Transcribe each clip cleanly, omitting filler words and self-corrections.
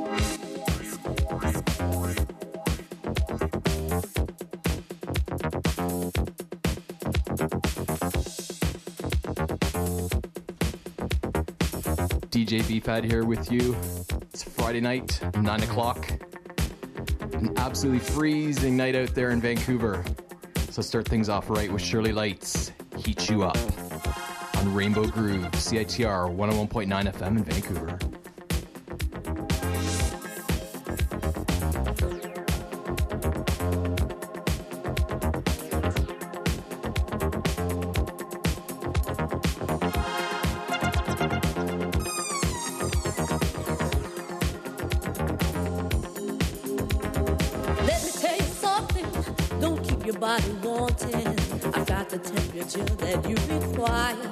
DJ Beefhead here with you. It's Friday night, 9 o'clock. An absolutely freezing night out there in Vancouver. So start things off right with Shirley Lights, Heat You Up, on Rainbow Groove, CITR 101.9 FM in Vancouver. Body wanting, I got the temperature that you require.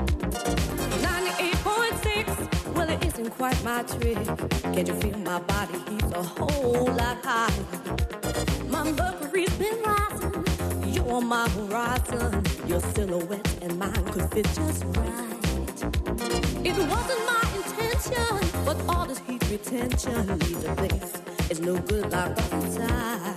98.6, well it isn't quite my trick. Can't you feel my body heat's a whole lot higher? My mercury's been rising, you're on my horizon. Your silhouette and mine could fit just right. It wasn't my intention, but all this heat retention leaves a place. It's no good like inside.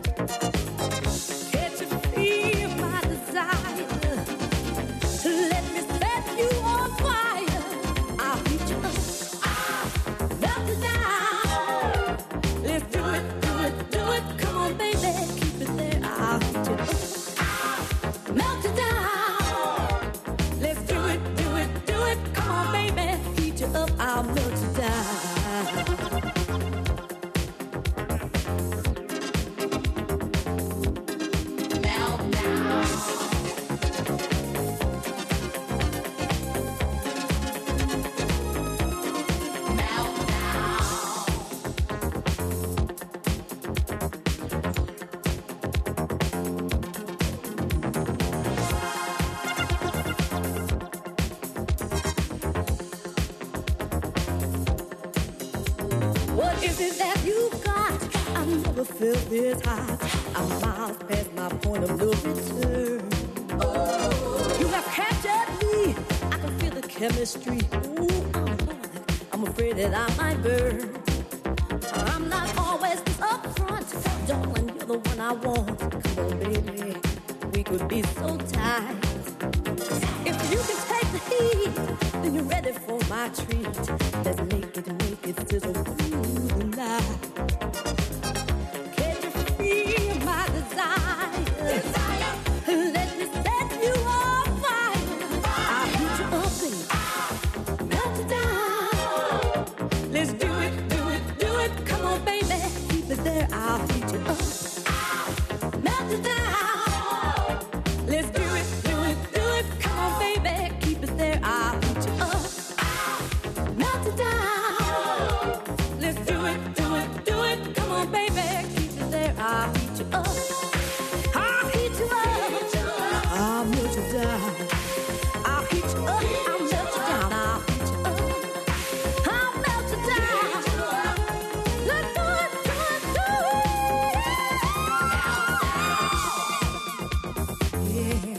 Let me set you on fire. I'll heat you up, melt it down. Let's do it, do it, do it. Come on, baby, keep it there. I'll heat you up, melt it down. Let's do it, do it, do it. Come on, baby, heat you up. I'll melt it down. Feel this hot. I'm miles past my point of no return. Oh, you have captured me. I can feel the chemistry. Ooh, I'm afraid that I might burn. I'm not always upfront, darling. You're the one I want. Come on, baby, we could be so tight. If you can take the heat, then you're ready for my treat. Let's make it sizzle through the night. My desire. Let me set you on fire. I'll heat you up, baby. Melt it down. Let's do it, do it, do it. Come on, baby, keep it there. I'll heat you up. Melt it down. Let's do it, do it, do it. Come on, baby, keep it there. I'll heat you up. Melt it down. Let's do it, do it, do it. Come on, baby, keep it there. I'll heat you up. I'll heat you up. I'll melt you down. I'll heat you up. I'll melt you down. I'll heat you up. I'll melt you down. Let's do it, do it, do it. Yeah.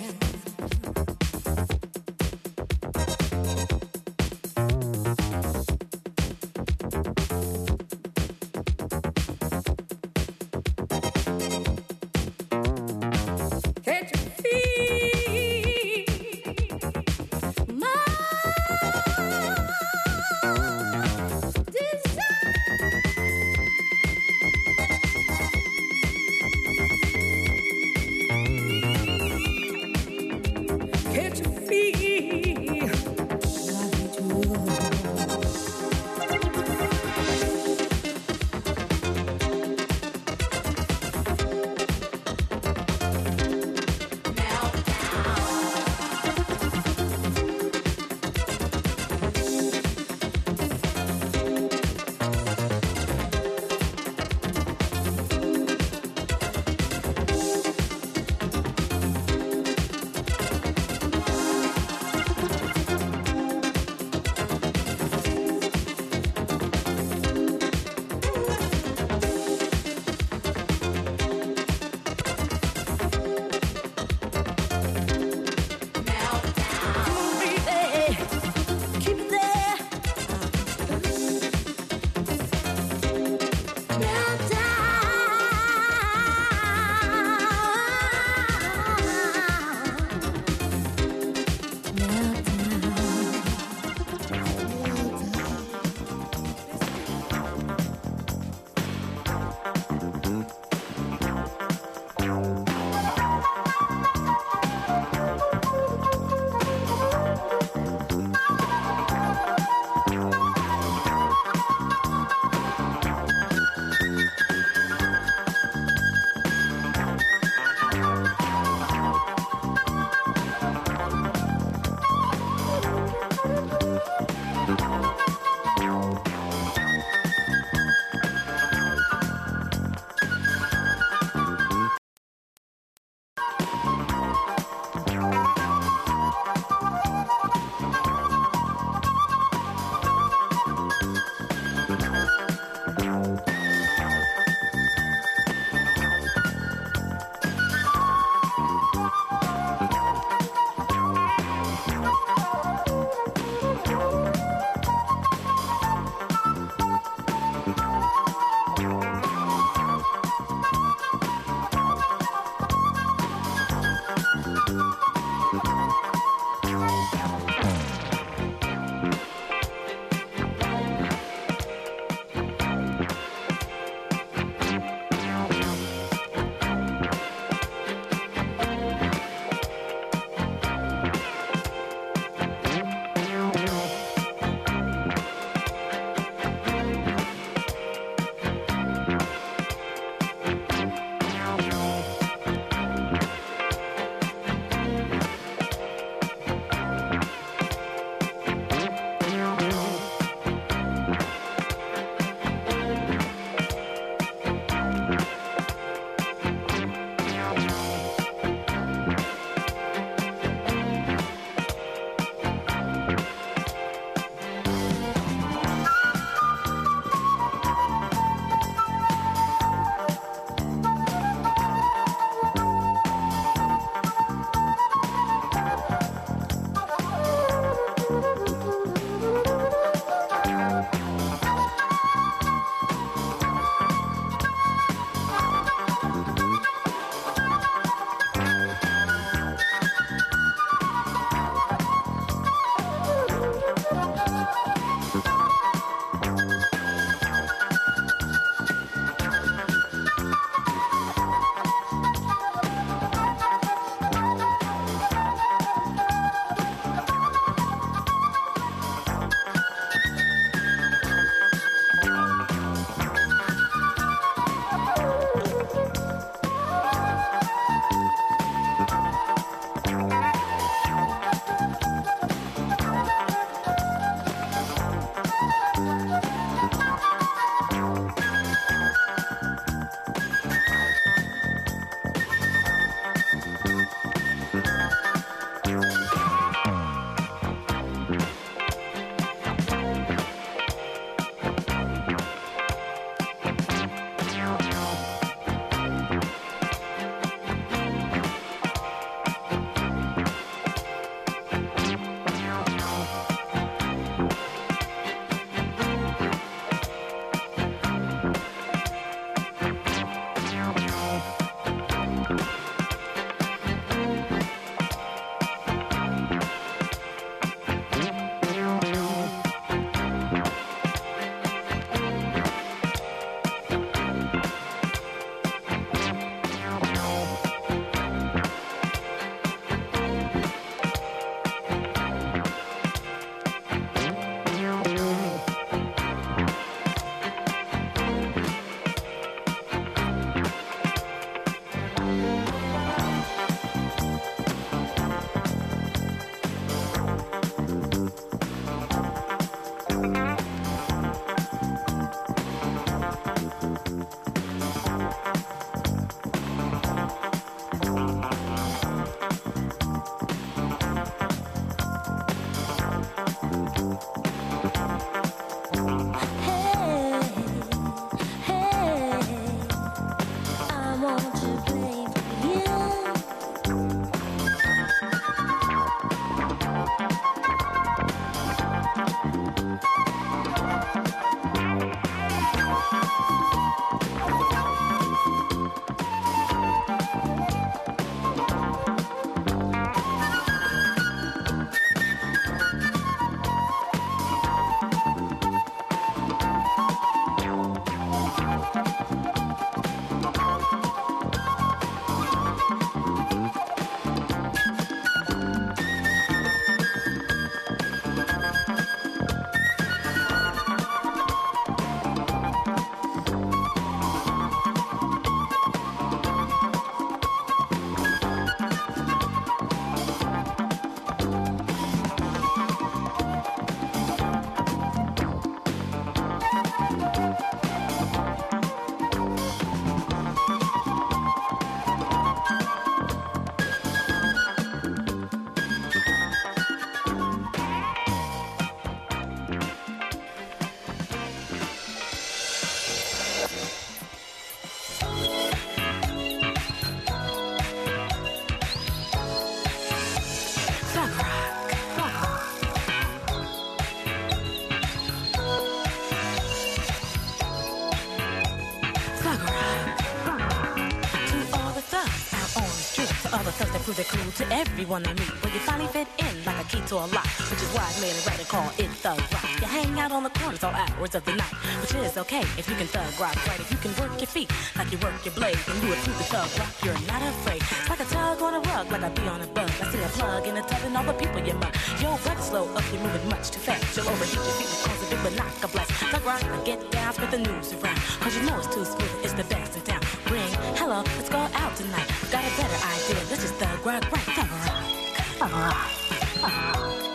smooth and cool to everyone they meet. But you finally fit in like a key to a lock, which is why I made it right and call it thug rock. You hang out on the corners all hours of the night, which is okay if you can thug rock right. If you can work your feet like you work your blade, and you approve the thug rock, you're not afraid. It's like a tug on a rug, like a bee on a bug. I see a plug in a tub and all the people you mug. Yo, brother, slow up, you're moving much too fast. You'll overheat your feet and cause a big but knock a blast. Thug rock, get down, spread the news around, cause you know it's too smooth, it's the best in town. Ring, hello, let's go out tonight. Got a better idea, let's just thug rock right. Thug rock, thug rock, thug rock.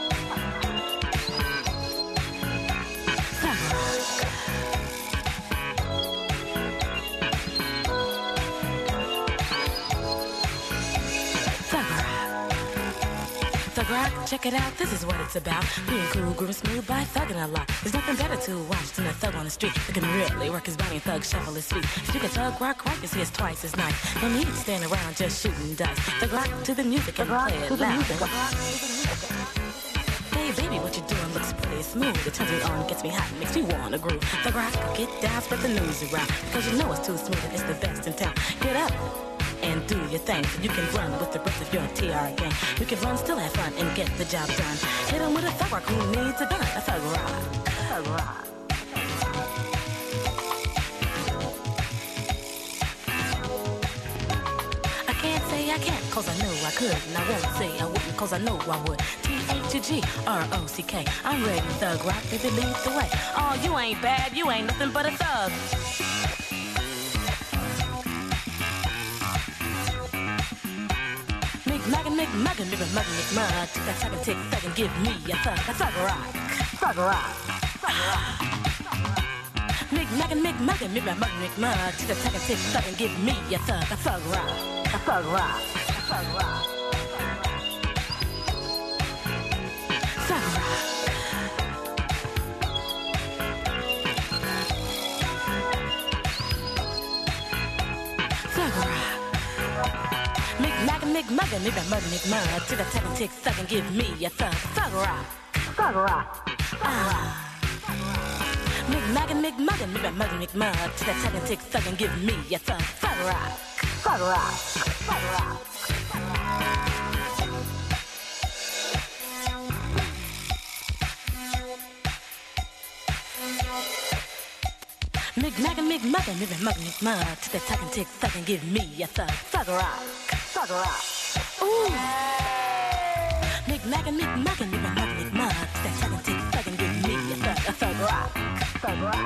Thug rock, check it out, this is what it's about. Being cool, grooving smooth by thugging a lot. There's nothing better to watch than a thug on the street that can really work his body and thug shuffle his feet. If you can thug rock right, you see it's twice as nice. No need to stand around just shooting dice. Thug rock to the music and play it loud. Hey baby, what you doing looks pretty smooth. It turns me on, gets me hot, makes me wanna groove. Thug rock, get down, spread the news around, because you know it's too smooth and it's the best in town. Get up and do your thing. You can run with the rest of your TR gang. You can run, still have fun, and get the job done. Hit 'em with a thug rock, who needs a gun? A thug rock. Thug rock. I can't say I can't, cause I know I could. And I won't say I wouldn't, cause I know I would. T-H-G-R-O-C-K. I'm ready to thug rock, baby, lead the way. Oh, you ain't bad, you ain't nothing but a thug. Muggin', make muggin', make muggin', make mug. Take that second tick, thug and give me a thug rock, thug rock, thug rock. Make muggin', make muggin', make muggin', make mug. Take that second tick, thug and give me a thug rock, a thug rock, a thug rock, thug rock. Thug rock. Make muggin', make that muggin', make mug. Take that second tick, thug and give me a thug rock, thug rock. Make muggin', make muggin', make that muggin', make mug. Take that second tick, thug and give me a thug rock, thug rock, thug rock. Make muggin', make muggin', make that muggin', make mug. Take that second tick, thug and give me a thug rock. Thug rock. Ooh. Make muggin', make muggin', make that muggin', make mug. That second tick, thug and give me a thug rock. Thug rock.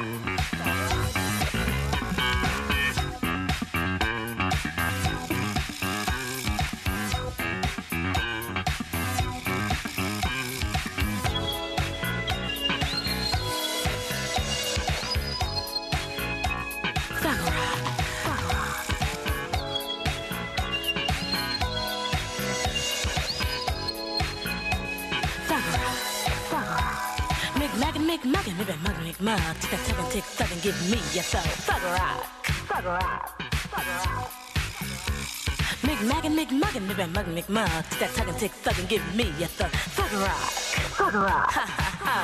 Make muggin', make that muggin', make mug. Take that second tick, thug and give me a thug rock, thug rock, thug rock. Make muggin', make muggin', make that muggin', make mug. Take that second tick, thug and give me a thug rock, thug rock. Ha ha ha.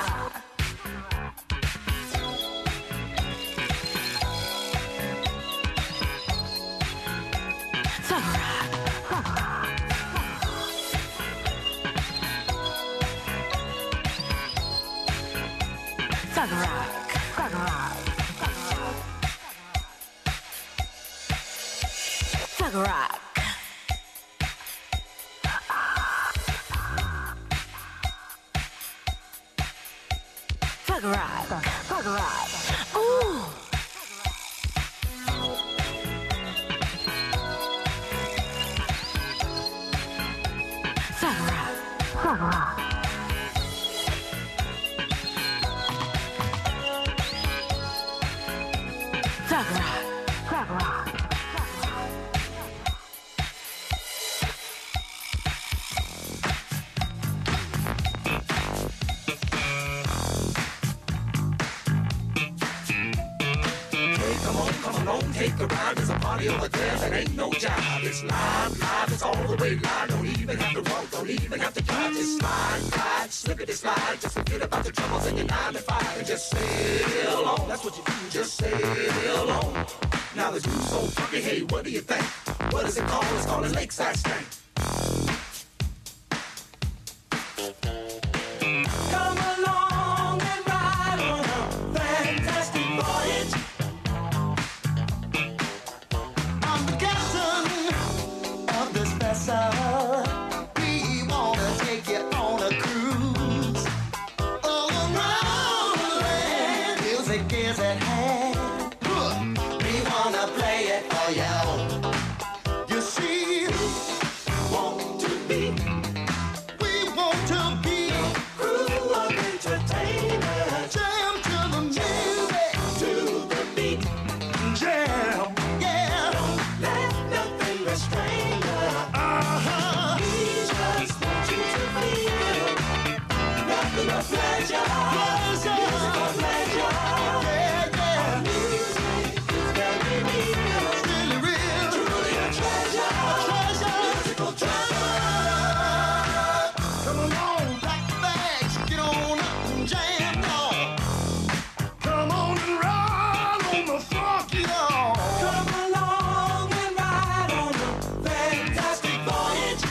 Thug rock, thug rock. Thug rock, thug rock, thug rock, thug rock. Thug rock, thug rock. Ooh. Thug rock, thug rock. Thug rock, thug rock. Hey, come on, take a ride. There's a party over there that ain't no job. It's live, it's all the way live. Don't even have to walk, don't even have to drive. Just slide, slippity slide. Just forget about the troubles in your 9 to 5 and just sail on. That's what you do, just sail on. Now the view's so funky, hey, what do you think? What is it called? It's called a lakeside stank. to be a crew of entertainers. Jam to the music, to the beat. Jam, yeah. Don't let nothing restrain us. We just want you to feel nothing but pleasure. Musical pleasure. Yeah, yeah. Our music is very real. It's really real. Truly a treasure. A treasure. Musical treasure. Come along, pack the bags, get on up and jam, y'all. Come on and ride on the funk, y'all. Come along and ride on the fantastic voyage.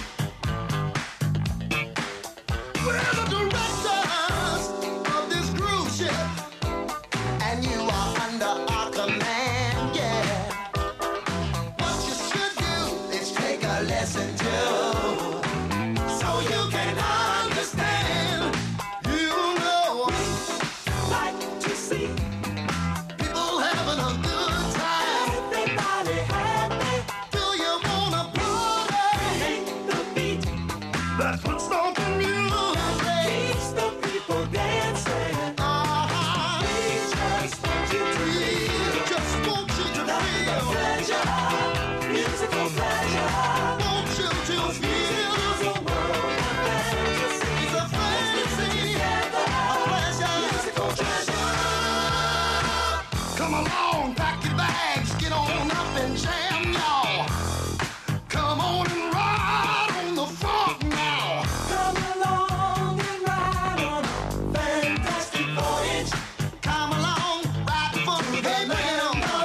We're the directors of this cruise ship, and you are under our command, yeah. What you should do is take a lesson too, so you can understand. You know, like to see people having a good time. Everybody happy. Do you wanna party? Make the beat. That's what's stomping music. Keeps the people dancing. We just want you to feel. Just want you to feel. Pleasure. Musical pleasure. Want you to feel. It's a world of fantasy. It's a fantasy. A pleasure. Musical treasure. Come along, pack your bags, get on up and jam, y'all. Come on and ride on the funk now. Come along and ride on a fantastic voyage. Come along, ride the funk with the land of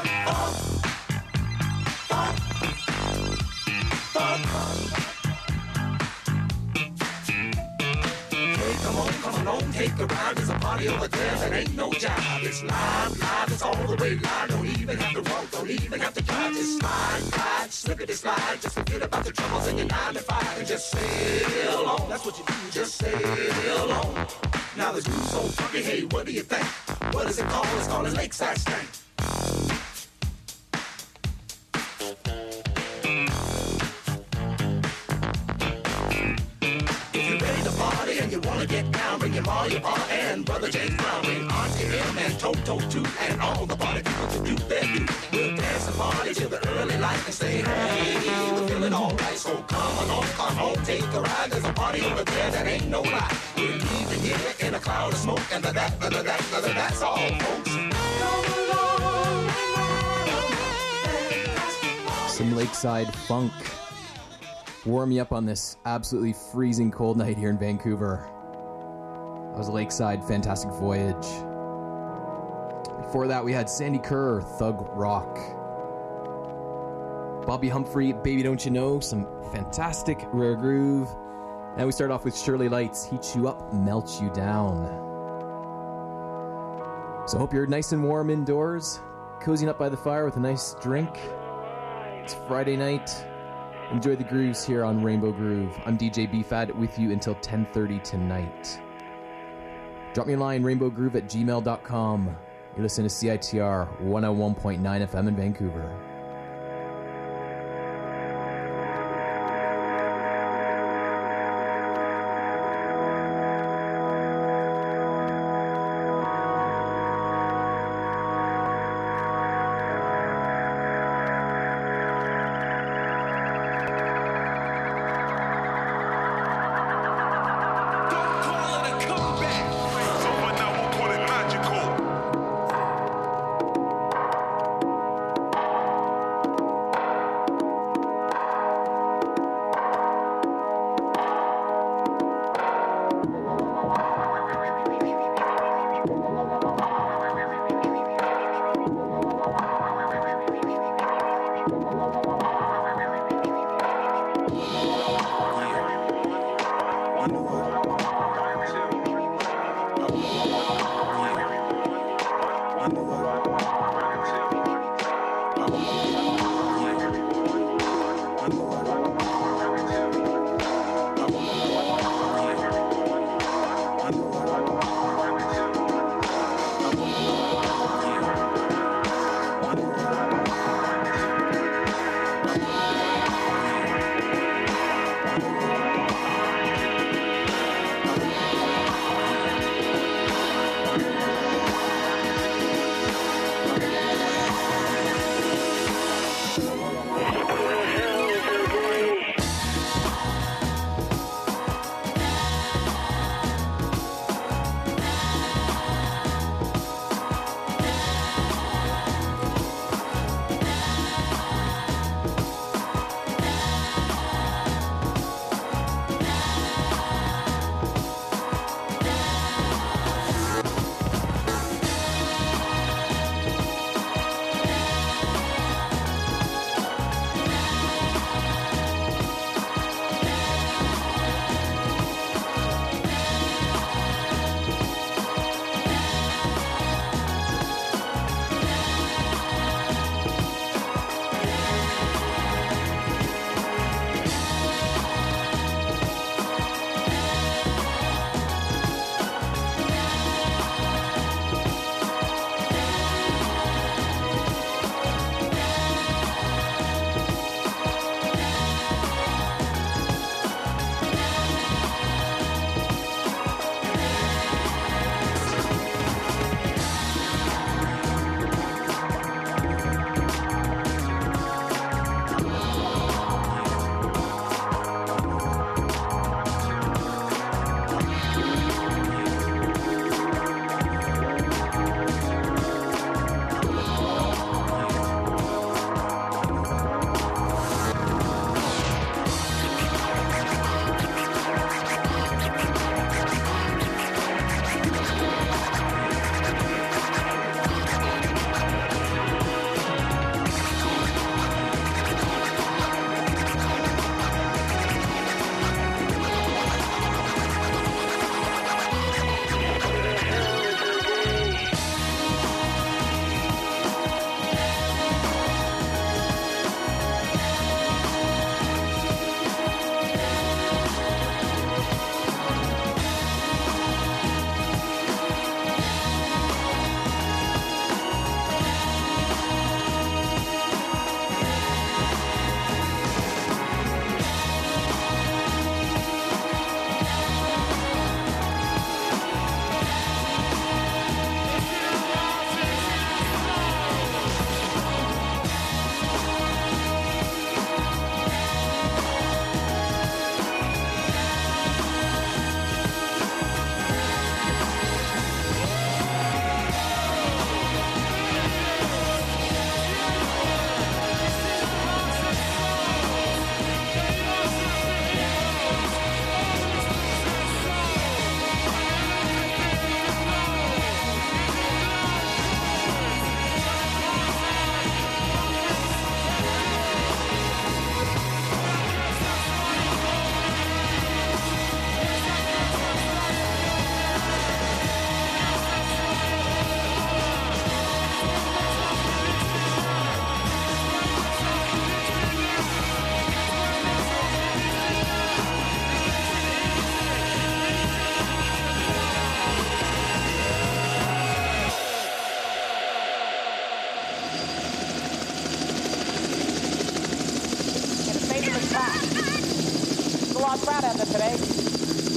funk. Hey, come on, take a ride. There's a party over there that ain't no job. It's live, it's all the way live. Don't even have to walk, don't even have to drive. Just slide, slippity slide. Just forget about the troubles in your 9 to 5 and just sail on. That's what you do, just sail on. Now this groove so funky, hey, what do you think? What is it called? It's called a Lakeside Stank. If you're ready to party and you wanna get down, bring your Ma, your Pa, and Brother James Brown, bring Auntie M and Toto too, and all the party people to do their do. We'll dance and party till the early light and say, hey, we're feeling alright. So come along, come on, take a ride. There's a party over there that ain't no lie. We're leaving here in a cloud of smoke, and that's all, folks. Some lakeside funk. Warm me up on this absolutely freezing cold night here in Vancouver. That was Lakeside, Fantastic Voyage. Before that, we had Sandy Kerr, Thug Rock. Bobby Humphrey, Baby Don't You Know, some fantastic rare groove. And we start off with Shirley Lights, Heat You Up, Melt You Down. So I hope you're nice and warm indoors, cozying up by the fire with a nice drink. It's Friday night. Enjoy the grooves here on Rainbow Groove. I'm DJ BFAD with you until 10:30 tonight. Drop me a line, rainbowgroove@gmail.com. You're listening to CITR 101.9 FM in Vancouver.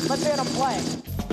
Let's hear them play.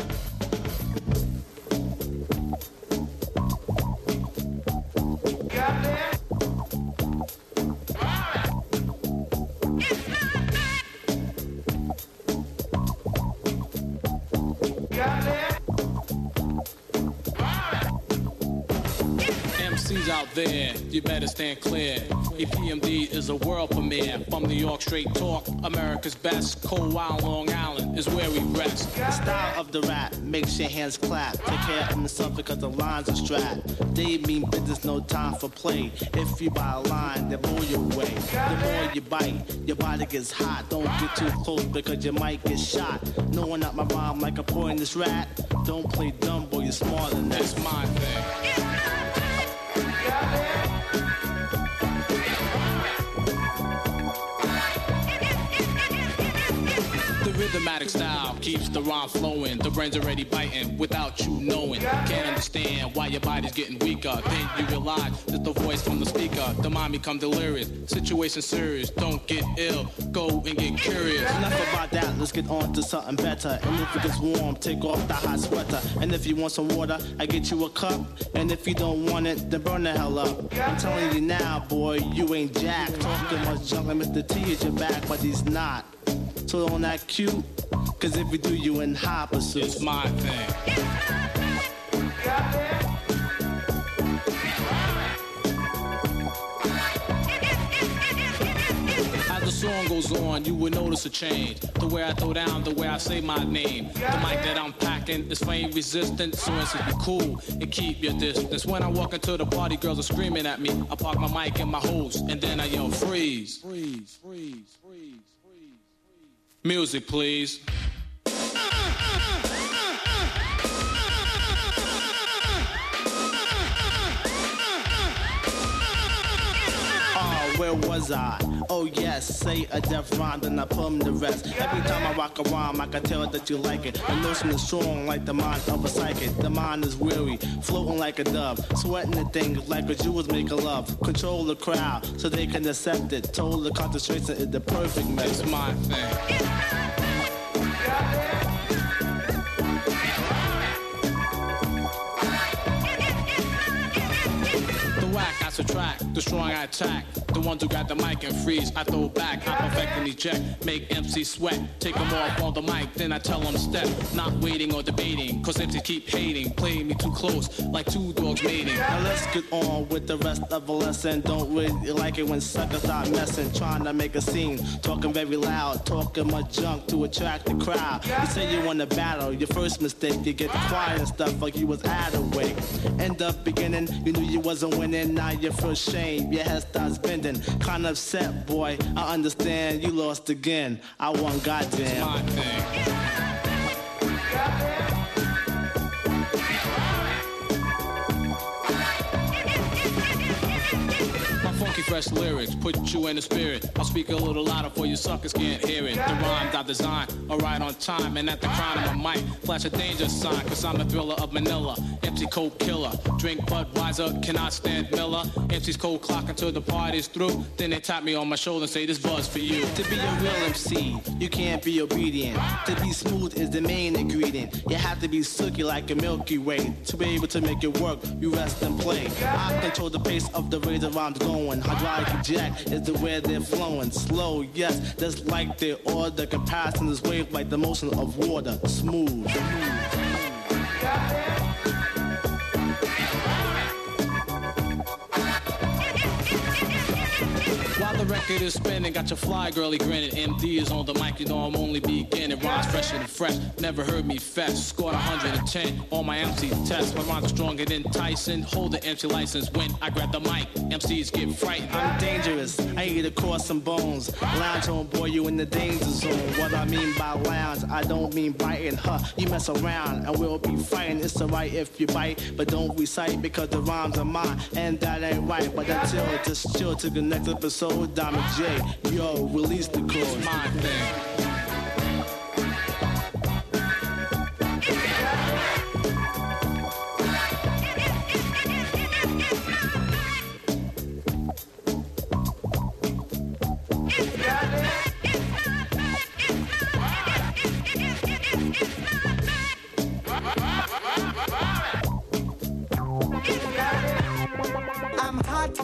MCs out there, you better stand clear. EPMD is a world premiere. From New York, straight talk, America's best. Cold Wild Long Island is where we rest. The style of the rap makes your hands clap. Take care of yourself because the lines are strapped. They mean business, no time for play. If you buy a line, they blow you away. The more you bite, your body gets hot. Don't get too close because you might get shot. No one up my rhyme like a poisonous rat. Don't play dumb, boy, you're smarter than that. That's my thing. The rhythmatic style keeps the rhyme flowing. The brain's already biting without you knowing. Can't understand why your body's getting weaker. Then you realize that the voice from the speaker. The mind become delirious. Situation serious. Don't get ill. Go and get curious. Enough about that. Let's get on to something better. And if it gets warm, take off the hot sweater. And if you want some water, I get you a cup. And if you don't want it, then burn the hell up. I'm telling you now, boy, you ain't jack. Talking much junk like Mr. T is your back, but he's not. So don't act cute, cause if you do, you in high pursuit. It's my thing. As the song goes on, you will notice a change. The way I throw down, the way I say my name. The mic that I'm packing is flame resistant, so it's to be cool and keep your distance. When I walk into the party, girls are screaming at me. I park my mic and my hose, and then I yell, freeze. Freeze, freeze, freeze. Music, please. Where was I? Oh yes, say a deaf rhyme, then I put 'em the rest. Every time I rock a rhyme, I can tell that you like it. The notion is strong like the mind of a psychic. The mind is weary, floating like a dove, sweating the things like a Jewels make a love. Control the crowd so they can accept it. Total concentration is the perfect method. It's my thing. I subtract, the strong I attack. The ones who got the mic and freeze, I throw back. I perfect and eject, make MC sweat. Take them off on the mic, then I tell them step. Not waiting or debating, cause MCs keep hating. Playing me too close, like two dogs mating. Now let's get on with the rest of the lesson. Don't really like it when suckers start messing. Trying to make a scene, talking very loud. Talking much junk to attract the crowd. You say you want to battle, your first mistake. You get quiet and stuff like you was out of way. End up beginning, you knew you wasn't winning. Now your first shame, your head starts bending. Kinda upset, boy, I understand you lost again. I won, goddamn. It's my thing. Funky fresh lyrics, put you in the spirit. I'll speak a little louder for you suckers can't hear it. The rhymes I design are right on time, and at the crown of my mic, flash a danger sign, cause I'm the thriller of Manila. MC cold killer, drink Budweiser, cannot stand Miller. MC's cold clock until the party's through. Then they tap me on my shoulder and say this buzz for you. To be a real MC, you can't be obedient. To be smooth is the main ingredient. You have to be silky like a Milky Way. To be able to make it work, you rest and play. I control the pace of the way the rhymes going. Hydraulic jack is the way they're flowing. Slow, yes, just like they order. Comparison is wave like the motion of water. Smooth. While the record is spinning, got your fly girly grinning. MD is on the mic, you know I'm only beginning. Rhymes fresher and fresh, never heard me fast. Scored 110 on my MC test. My rhymes are stronger than Tyson. Hold the MC license when I grab the mic. MCs get frightened. I'm dangerous, I eat across some bones. Lounge on, boy, you in the danger zone. What I mean by lounge, I don't mean biting. Huh, you mess around and we'll be fighting. It's alright if you bite, but don't recite because the rhymes are mine. And that ain't right, but until just chill to the next episode. Diamond J, yo, release the chorus. It's my thing. I'm hot.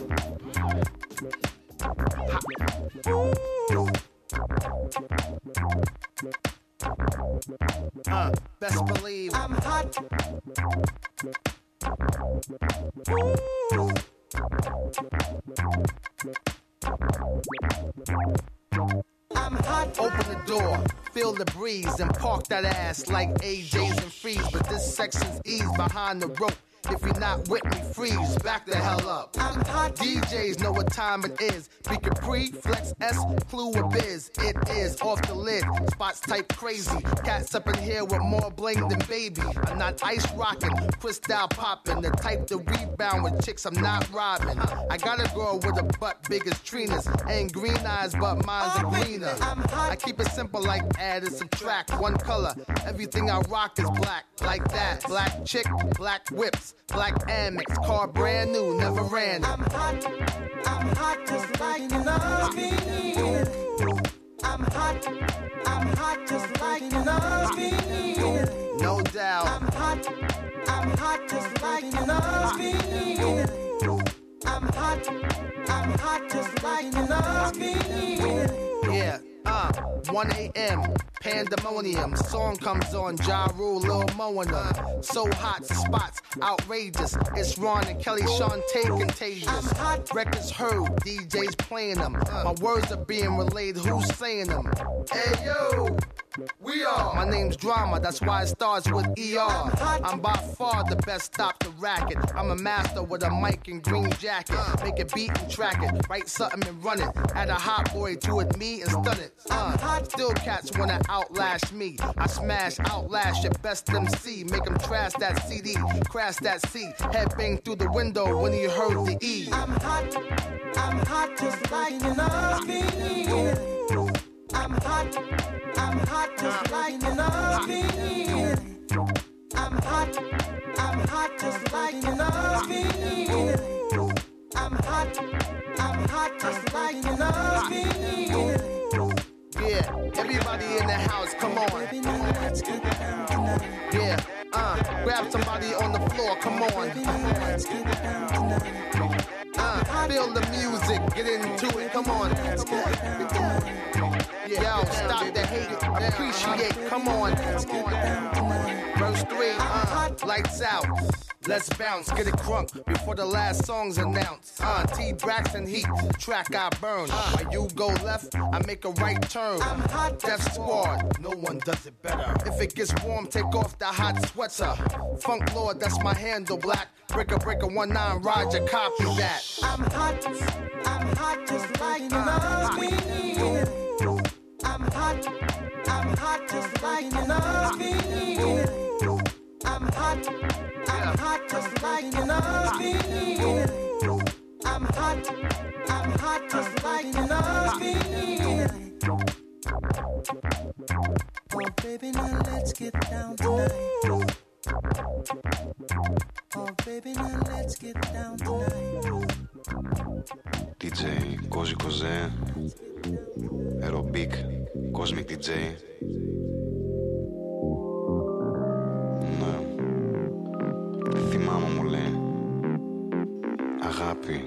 Best believe I'm hot. I'm hot. Open the door, feel the breeze, and park that ass like AJ's and Freeze. But this section's ease behind the rope. If you're not with me, freeze, back the hell up. I'm hot. DJs know what time it is. Be Capri, Flex S, Clue or Biz. It is off the lid, spots type crazy. Cats up in here with more bling than baby. I'm not ice rocking, crystal popping. The type to rebound with chicks I'm not robbing. I got a girl with a butt big as Trina's. Ain't green eyes, but mine's are greener. I keep it simple like add and subtract. One color, everything I rock is black. Like that, black chick, black whips. Black Amex, car brand new, never ran. I'm hot just like you love me. I'm hot just like you love me. No doubt. I'm hot just like you love me. I'm hot just like you love me. Yeah. 1 a.m. Pandemonium. Song comes on, Ja Rule, Lil Moana. So hot, spots outrageous. It's Ron and Kelly, Shantae contagious. Records heard, DJs playing them. My words are being relayed, who's saying them? Hey yo, we are. My name's Drama, that's why it starts with ER. I'm by far the best, stop the racket. I'm a master with a mic and green jacket. Make it beat and track it, write something and run it. Add a hot boy to it, me and stun it. Still cats wanna outlast me. I smash, outlast your best MC. Make them trash that CD, crash that C. Head bang through the window when you heard the E. I'm hot just like you love me. I'm hot just like you love me. I'm hot just like you love me. I'm hot just like you love me. Yeah, everybody in the house, come on. Yeah, grab somebody on the floor, come on. Feel the music, get into it, come on. Yo, stop the hate, appreciate, come on. Verse 3, lights out. Let's bounce, get it crunk before the last song's announced. T. Braxton Heat, track I burn. While you go left, I make a right turn. Death Squad, no one does it better. If it gets warm, take off the hot sweater. Funk Lord, that's my handle, black. Breaker 19, Roger, copy that. I'm hot just like you love me. I'm hot just like you love me. I'm hot just like you love me. I'm hot just like you love me. Oh baby, now let's get down tonight. Oh baby, now let's get down tonight. DJ Kozi Koze, Aerobic, Cosmic DJ. Ναι, θυμάμαι μου λέει αγάπη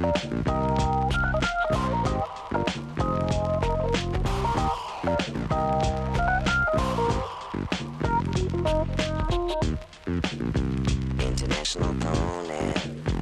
International calling.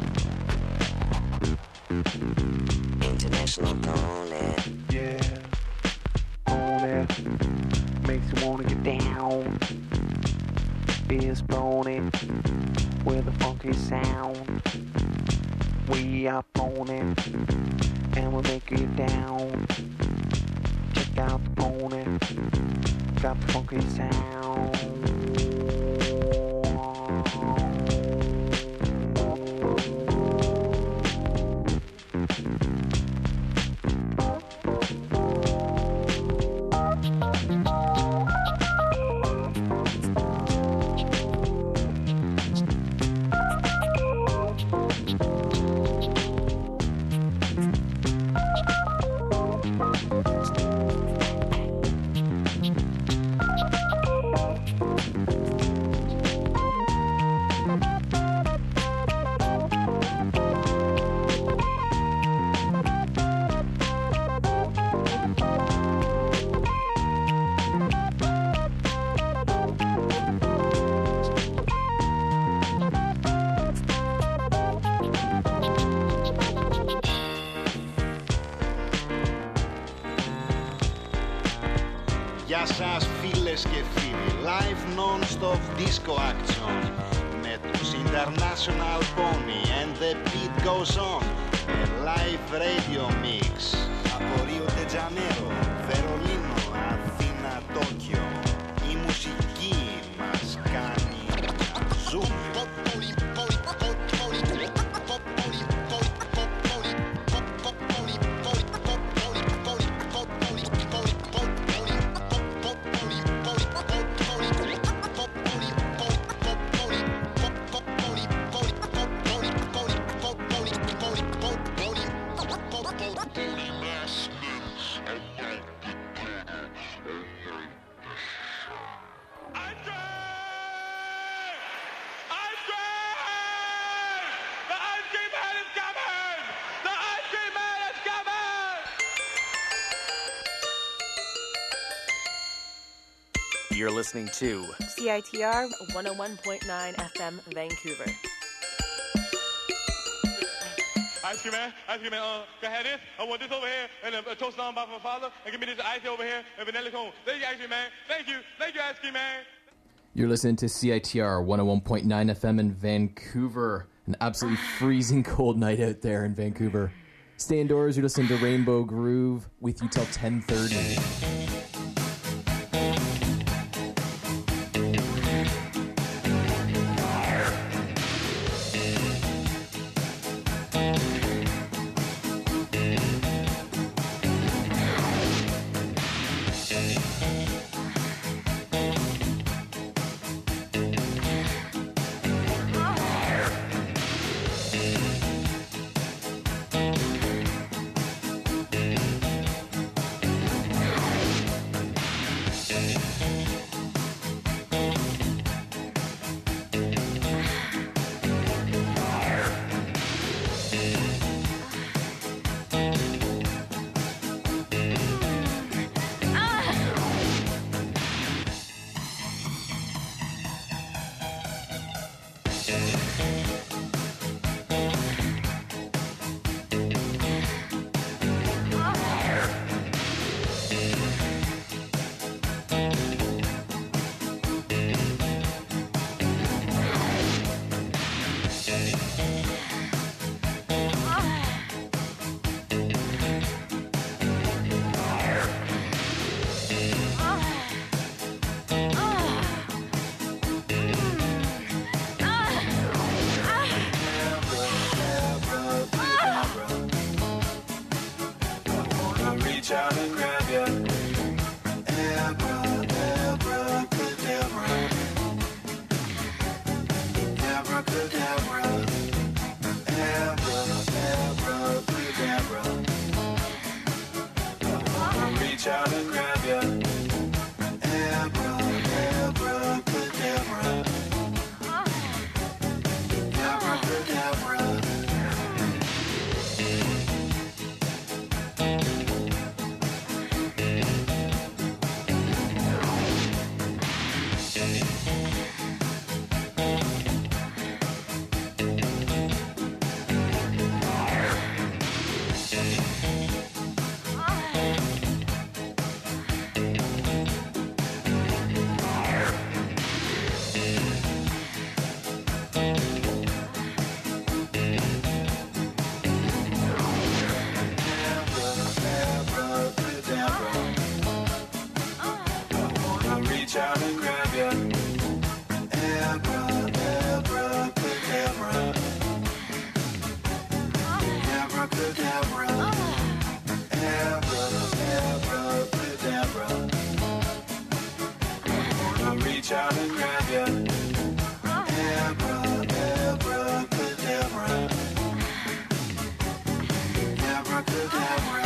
International calling. Yeah, on it. Makes you wanna get down. Biz Boney with a funky sound. We up on it and we'll make you down. Check out the pony, got the funky sound. Γεια σας φίλες και φίλοι, live non-stop disco action με τους International Pony and the beat goes on. A live radio mix από Ρίο Ντε Τζανέιρο, Βερολίνο, Αθήνα, Τόκιο. Η μουσική μας κάνει να ζούμε. You're listening to CITR 101.9 FM Vancouver. Ice cream man, can I have this? I want this over here, and a toast on by my father, and give me this ice over here, and vanilla cone. Thank you, ice cream man. Thank you, ice cream man. You're listening to CITR 101.9 FM in Vancouver. An absolutely freezing cold night out there in Vancouver. Stay indoors, you're listening to Rainbow Groove with you till 10:30. Abracadabra. Abracadabra. I'm gonna reach out and grab ya. Abracadabra. Abracadabra.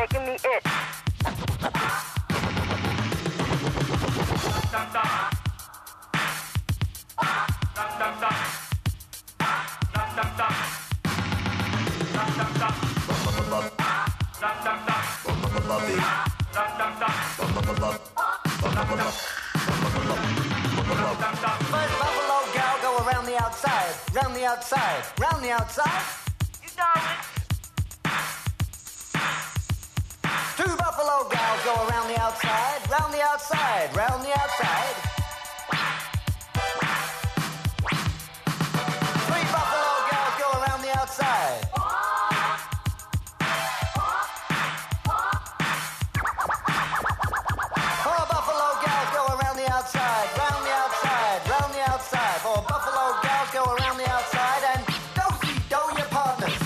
making me itch. First buffalo gal go around the outside, round the outside, round the outside. You know it. Two buffalo gals go around the outside, round the outside, round the outside. Three buffalo gals go around the outside. Four buffalo gals go around the outside, round the outside, round the outside. Four buffalo gals go around the outside and do-si-do your partners.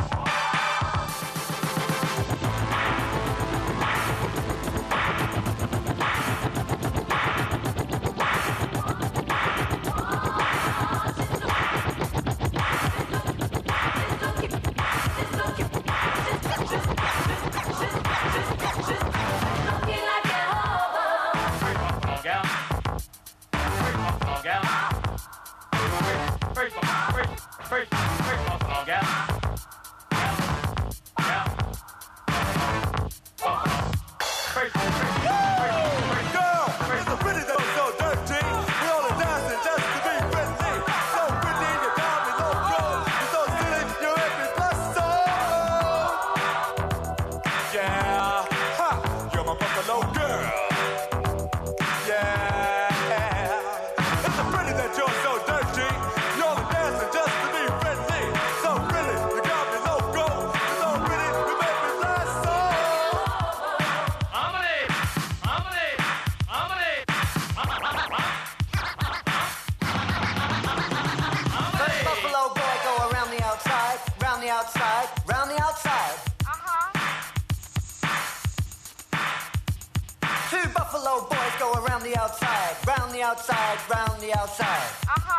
Outside, round the outside.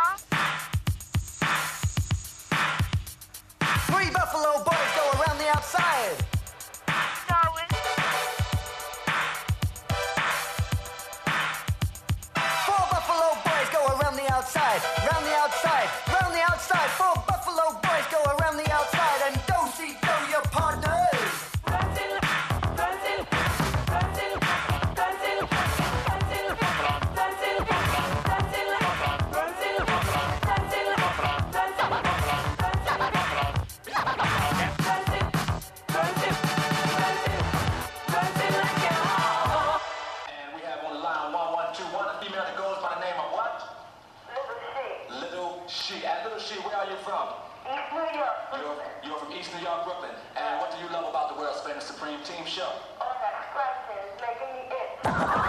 Three buffalo boys go around the outside. Four buffalo boys go around the outside, round the outside, round the outside. Four buffalo boys go around the outside and do-si-do your partners. You're from East New York, Brooklyn. And what do you love about the world's famous Supreme Team show? All that scratching is making me itch.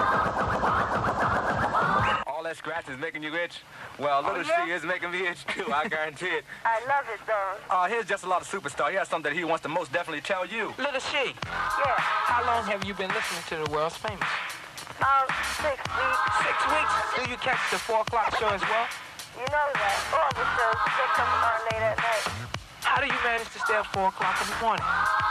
All that scratch is making you itch? Well, Little She is making me itch too, I guarantee it. I love it, though. Here's Just a Lot of Superstar. He has something that he wants to most definitely tell you. Little She. Yeah. How long have you been listening to the world's famous? 6 weeks. 6 weeks? Do you catch the 4 o'clock show as well? You know that. All the shows, they come on late at night. How do you manage to stay up 4 o'clock in the morning?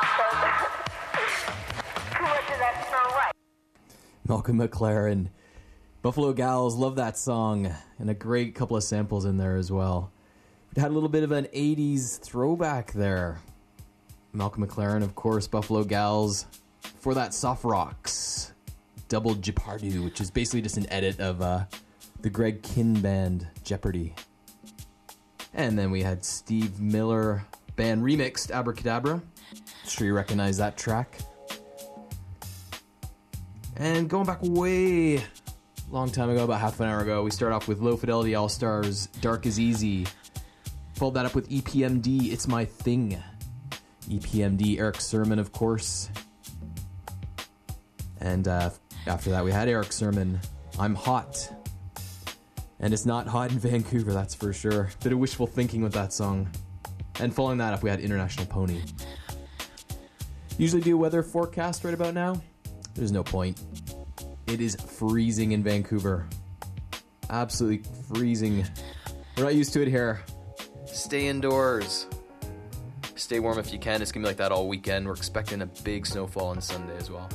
Too much of that snow right. Malcolm McLaren. Buffalo Gals, love that song. And a great couple of samples in there as well. It had a little bit of an 80s throwback there. Malcolm McLaren, of course, Buffalo Gals. For that, Soft Rocks. Double Jeopardy, which is basically just an edit of the Greg Kinn band, Jeopardy. And then we had Steve Miller Band remixed Abracadabra. I'm sure you recognize that track. And going back way long time ago, about half an hour ago, we start off with Low Fidelity All-Stars, Dark is Easy. Followed that up with EPMD, It's My Thing. EPMD, Eric Sermon, of course. And after that, we had Eric Sermon, I'm Hot. And it's not hot in Vancouver, that's for sure. Bit of wishful thinking with that song. And following that up, we had International Pony. Usually do a weather forecast right about now. There's no point. It is freezing in Vancouver. Absolutely freezing. We're not used to it here. Stay indoors. Stay warm if you can. It's going to be like that all weekend. We're expecting a big snowfall on Sunday as well.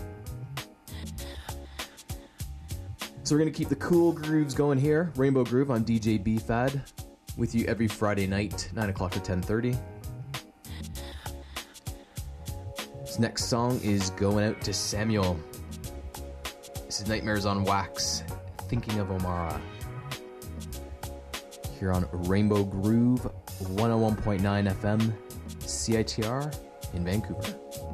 So we're going to keep the cool grooves going here. Rainbow Groove on DJ B-Fad with you every Friday night, 9 o'clock to 10:30. This next song is going out to Samuel. This is Nightmares on Wax, Thinking of Omara. Here on Rainbow Groove, 101.9 FM, CITR in Vancouver.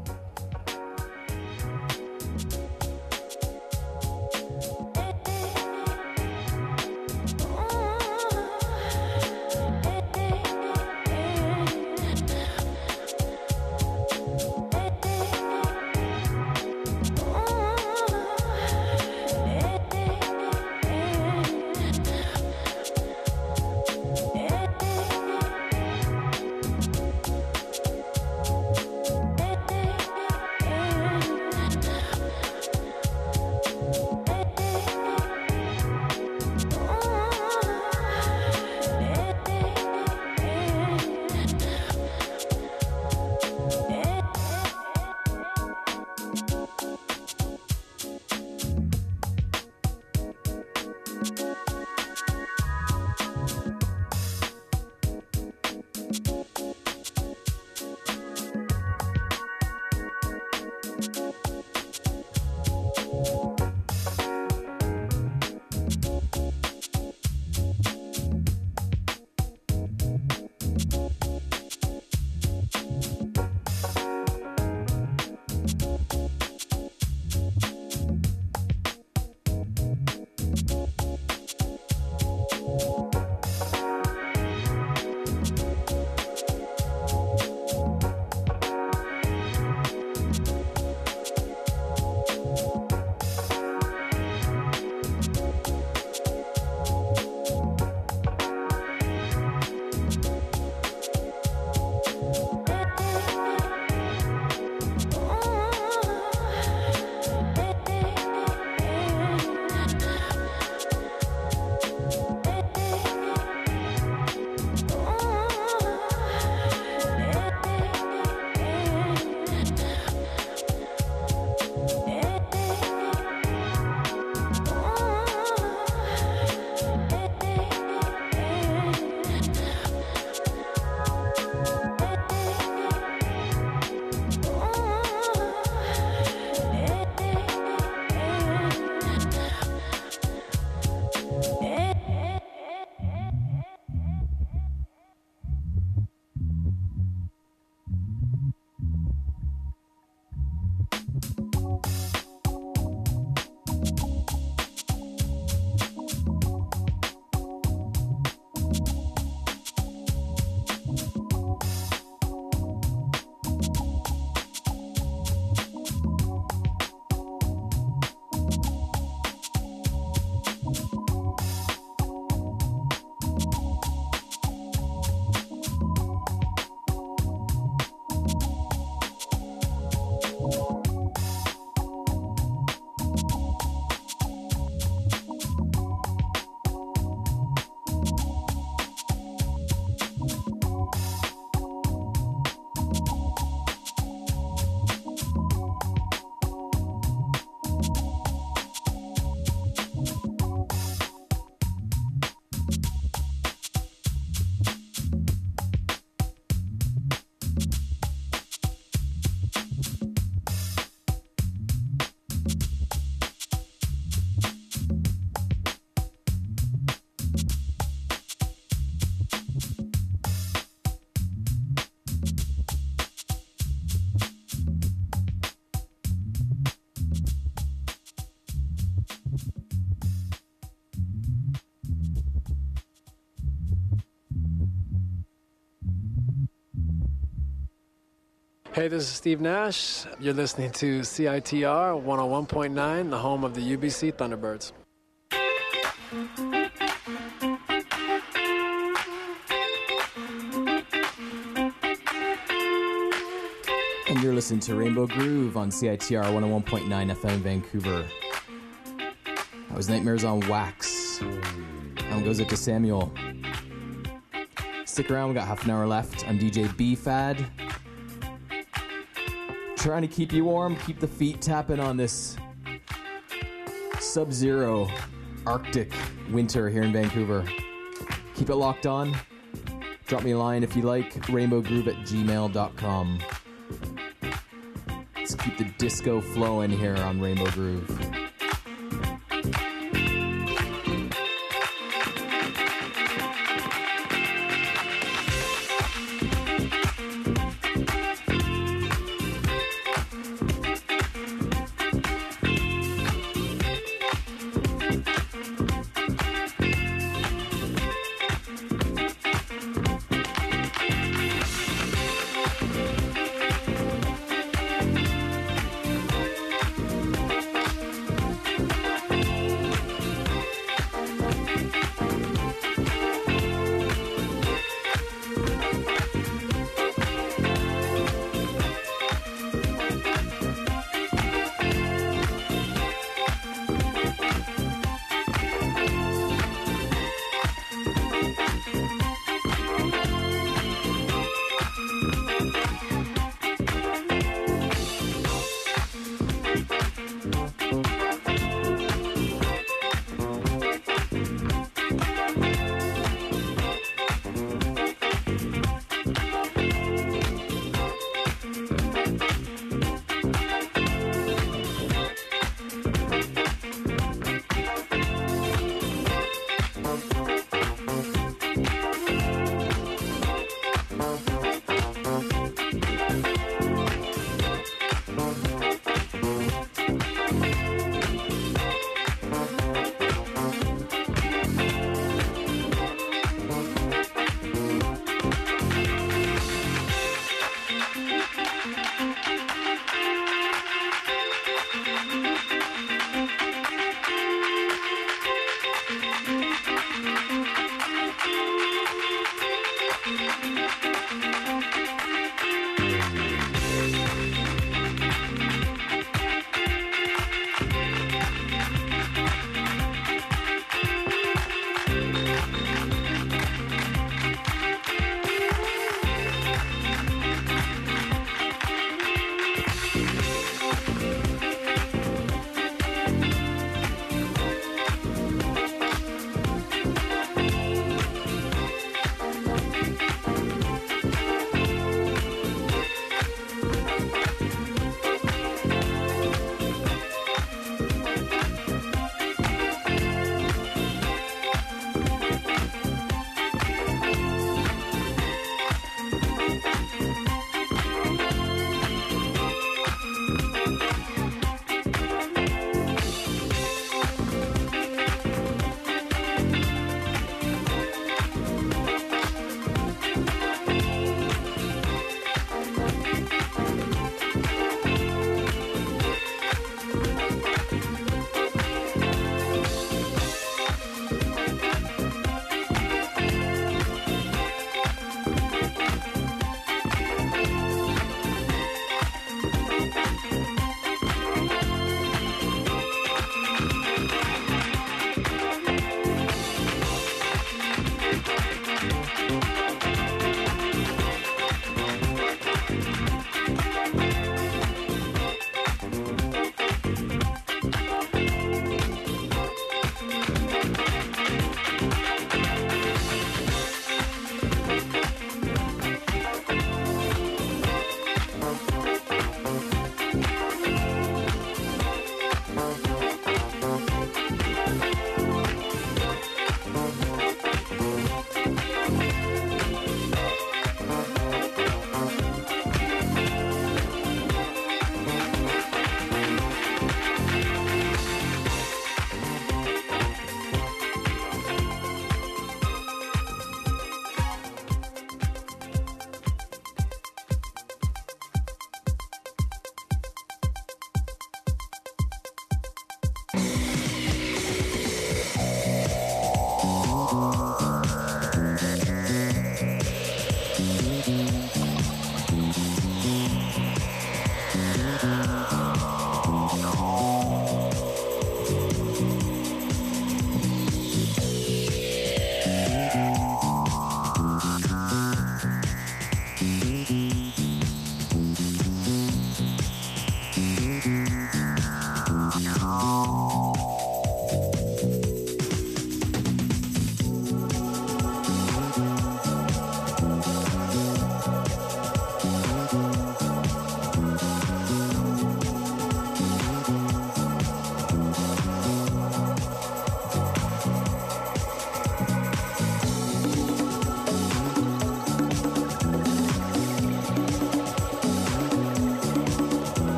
Hey, this is Steve Nash. You're listening to CITR 101.9, the home of the UBC Thunderbirds. And you're listening to Rainbow Groove on CITR 101.9 FM Vancouver. That was Nightmares on Wax. That one goes out to Samuel. Stick around, we got half an hour left. I'm DJ B-Fad. Trying to keep you warm, keep the feet tapping on this sub-zero Arctic winter here in Vancouver. Keep it locked on. Drop me a line if you like, rainbowgroove@gmail.com. Let's keep the disco flowing here on Rainbow Groove.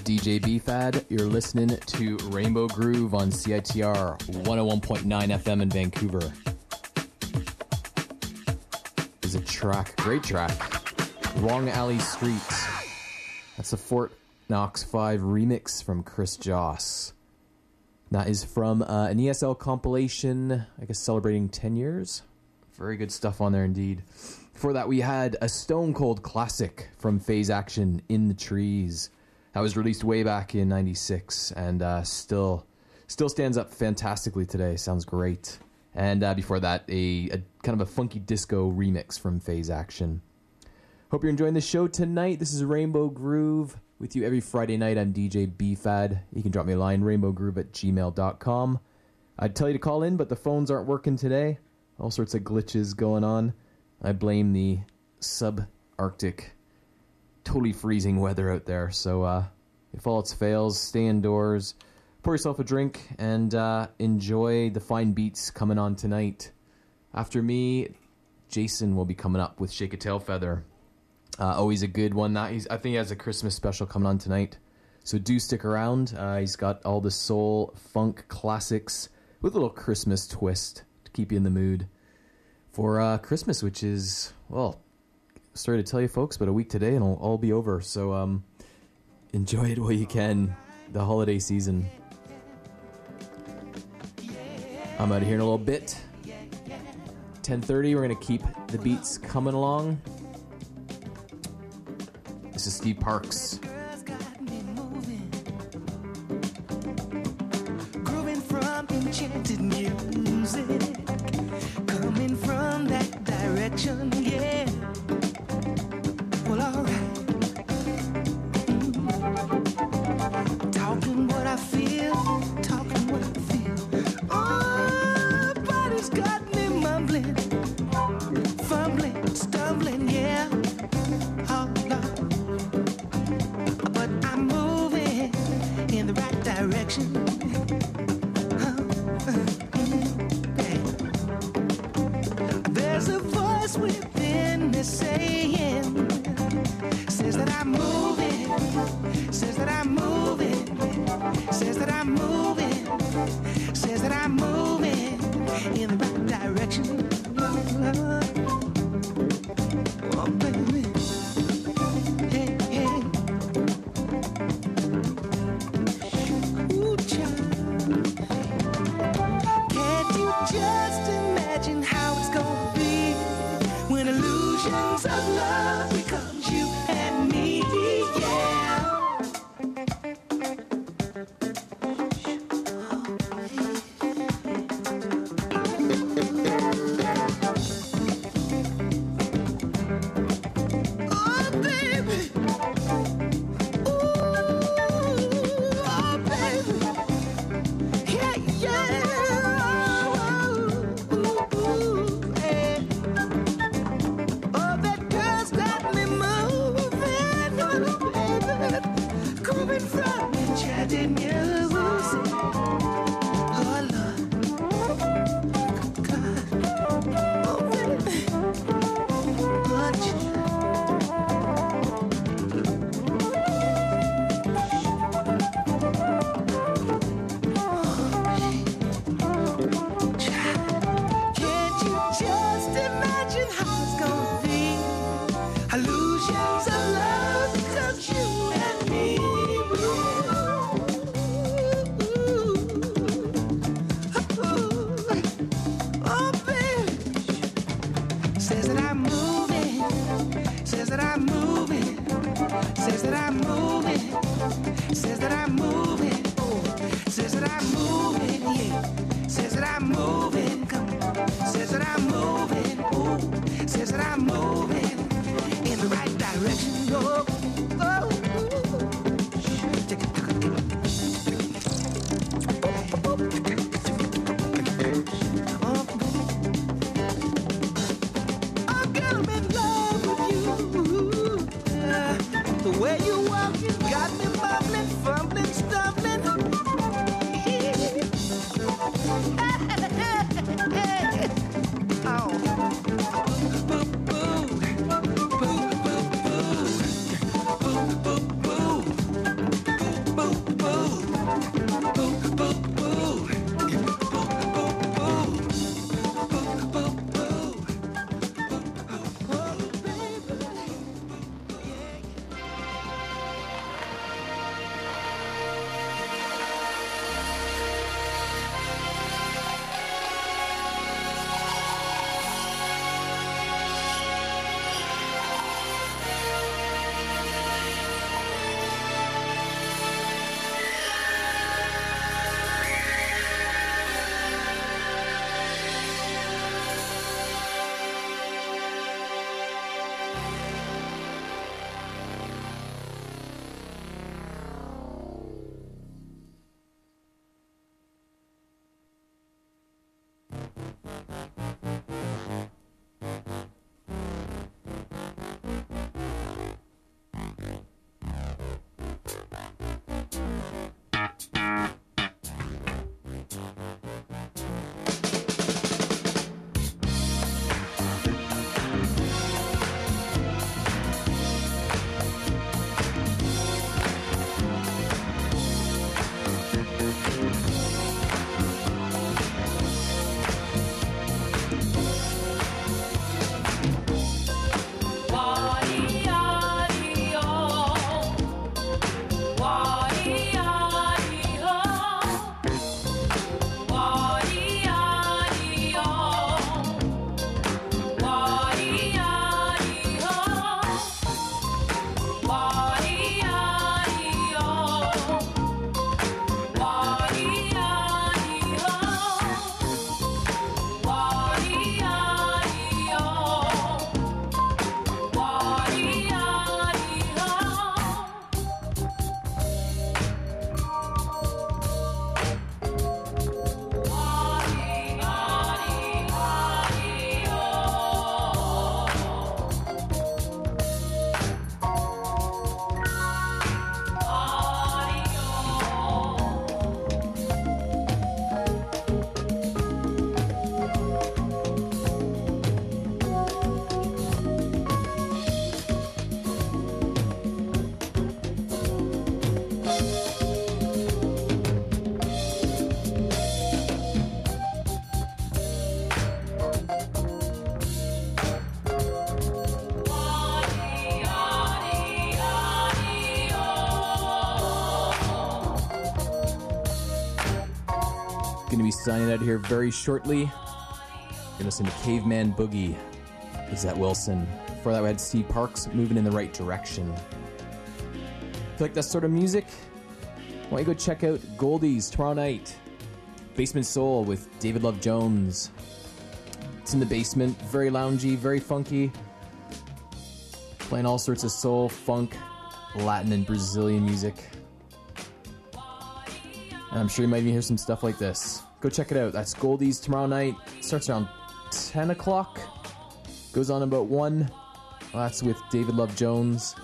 DJ B-Fad. You're listening to Rainbow Groove on CITR 101.9 FM in Vancouver. There's a track, great track, Wrong Alley Streets. That's a Fort Knox 5 remix from Chris Joss. That is from an ESL compilation, I guess celebrating 10 years. Very good stuff on there indeed. Before that, we had a Stone Cold classic from Phase Action, In the Trees. That was released way back in 96 and still stands up fantastically today. Sounds great. And before that, a kind of a funky disco remix from Phase Action. Hope you're enjoying the show tonight. This is Rainbow Groove with you every Friday night. I'm DJ B-Fad. You can drop me a line, rainbowgroove@gmail.com. I'd tell you to call in, but the phones aren't working today. All sorts of glitches going on. I blame the subarctic, totally freezing weather out there. So if all else fails, stay indoors, pour yourself a drink, and enjoy the fine beats coming on tonight. After me, Jason will be coming up with Shake a Tail Feather. Always a good one. I think he has a Christmas special coming on tonight. So do stick around. He's got all the soul, funk classics with a little Christmas twist to keep you in the mood for Christmas, which is, well, sorry to tell you folks, but a week today and it'll all be over. So enjoy it while you can, the holiday season. I'm out of here in a little bit. 10:30, we're going to keep the beats coming along. This is Steve Parks. Growing from enchanted music, coming from that direction, yeah. Well, alright. Talking what I feel, talking what I feel. Oh, body's got me mumbling, fumbling, stumbling, yeah. Oh, Lord. But I'm moving in the right direction. There's a voice within me saying, says that I'm moving, says that I'm moving, says that I'm moving, says that I'm moving in the right direction. Oh, baby. Hey, hey. Ooh, child. Can't you just imagine how it's gonna be when illusions of love becomes you and me, yeah. Oh, baby. Ooh, oh, baby. Yeah, yeah. Ooh, hey. Oh, that girl's got me moving, baby. Coming from enchanted music. Oh, Lord. God. Oh, baby. Oh, child. Can't you just imagine how it's gonna be? Illusions of love because you and me. Oh, baby. Says that I'm moving. Says that I'm moving. Says that I'm moving. Says that I'm moving. Says that I'm moving. Yeah. Says that I'm moving. Come on. Says that I'm moving. Ooh. Says that I'm moving in the right direction. Oh, oh. Oh, girl, I'm in love with you. The way you walk, you got me bubbling, fumbling, stumbling. Oh. Boo, boo. Boo, boo, boo. Boo, boo, boo. going to be signing out here very shortly. You're going to listen to Caveman Boogie. Lizette Wilson. Before that, we had Steve Parks, Moving in the Right Direction. If you like that sort of music, why don't you go check out Goldie's tomorrow night. Basement Soul with David Love Jones. It's in the basement, very loungy, very funky. Playing all sorts of soul, funk, Latin, and Brazilian music. And I'm sure you might even hear some stuff like this. Go check it out. That's Goldie's tomorrow night. It starts around 10 o'clock. Goes on about 1. That's with David Love Jones.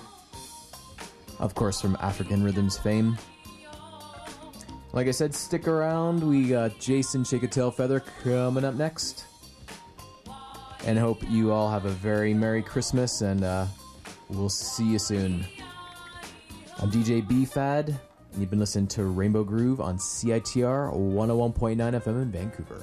Of course, from African Rhythms fame. Like I said, stick around. We got Jason Shake a Tail Feather coming up next. And hope you all have a very Merry Christmas, and we'll see you soon. I'm DJ B-Fad, and you've been listening to Rainbow Groove on CITR 101.9 FM in Vancouver.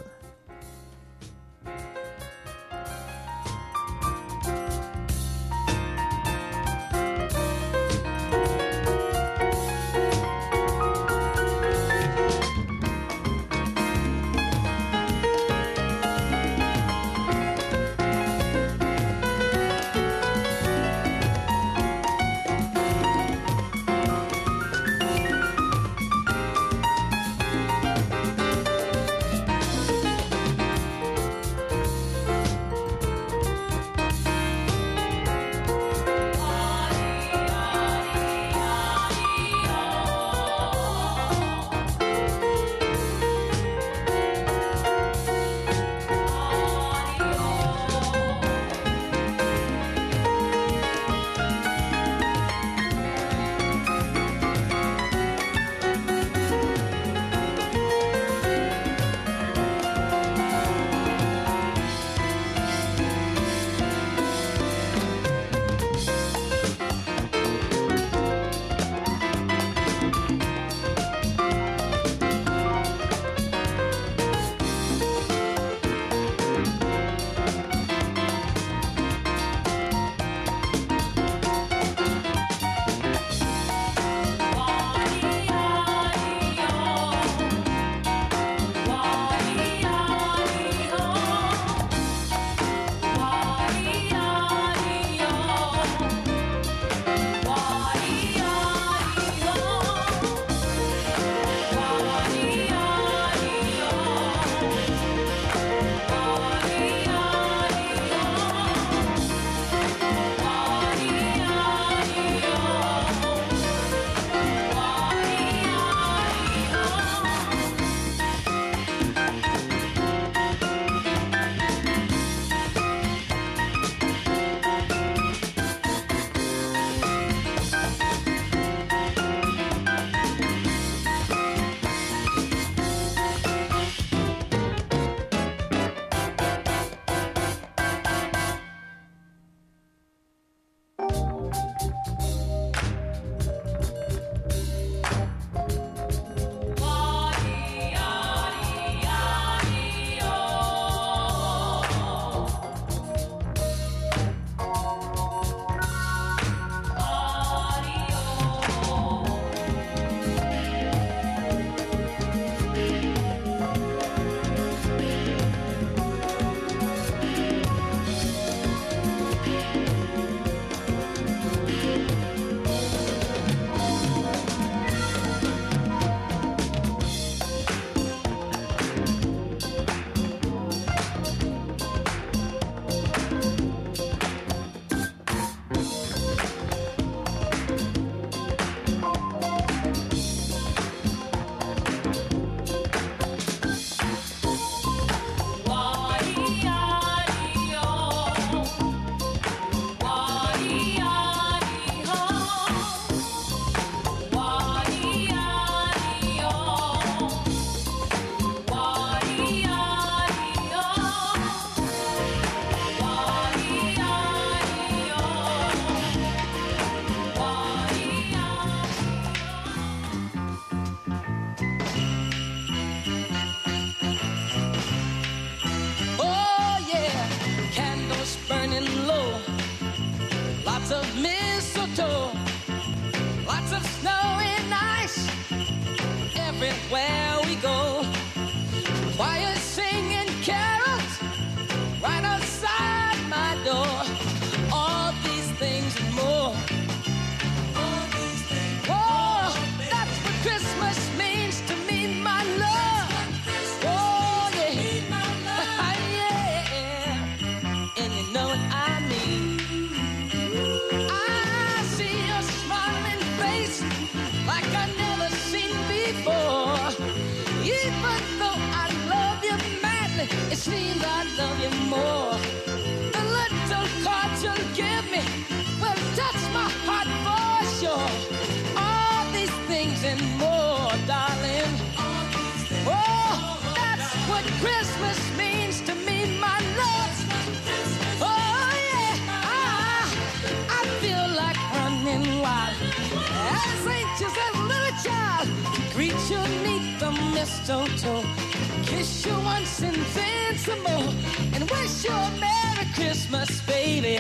Greet you neath the mistletoe, kiss you once and then some more, and wish you a Merry Christmas, baby.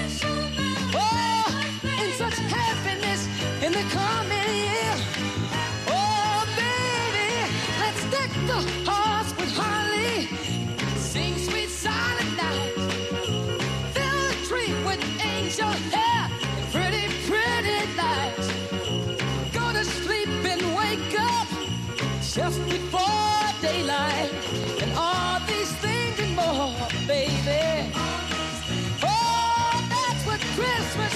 Oh, in such happiness in the coming year. Oh, baby, let's deck the hearts with holly, sing sweet silent night, fill the tree with angel hair and pretty, pretty lights. Go to sleep and wake up just before daylight, and all these things and more, baby. Oh, that's what Christmas